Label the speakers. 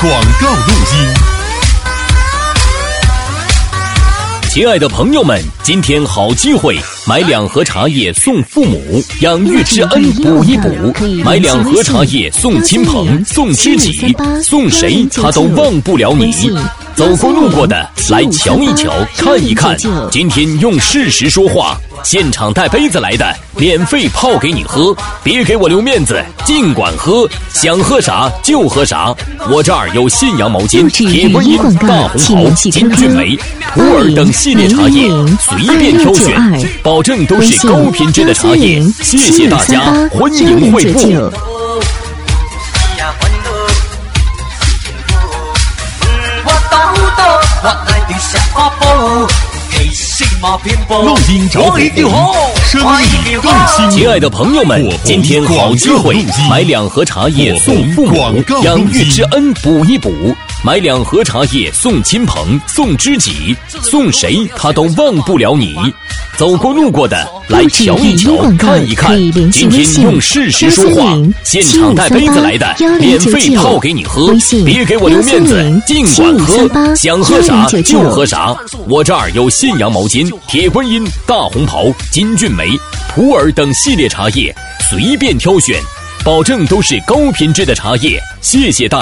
Speaker 1: 广告录音。
Speaker 2: 亲爱的朋友们，今天好机会，买2盒茶叶送父母，养育之恩补一补；买2盒茶叶送亲朋，送知己，送谁他都忘不了你。走过路过的来瞧一瞧，看一看，今天用事实说话，现场带杯子来的，免费泡给你喝，别给我留面子，尽管喝，想喝啥就喝啥。我这儿有信阳毛巾、铁观音、大红袍、金骏眉、普洱等系列茶叶，随便挑选，保证都是高品质的茶叶。谢谢大家，欢迎惠顾。
Speaker 1: 录音找我，生意更新。
Speaker 2: 亲爱的朋友们，今天好机会，买2盒茶叶送父母，养育之恩补一补；买2盒茶叶送亲朋，送知己，送谁他都忘不了你。走过路过的来瞧一瞧，看一看，今天用事实说话，现场带杯子来的，免费泡给你喝，别给我留面子，尽管喝，想喝啥就喝啥。我这儿有信阳毛巾、铁观音、大红袍、金骏眉、普洱等系列茶叶，随便挑选，保证都是高品质的茶叶。谢谢大家。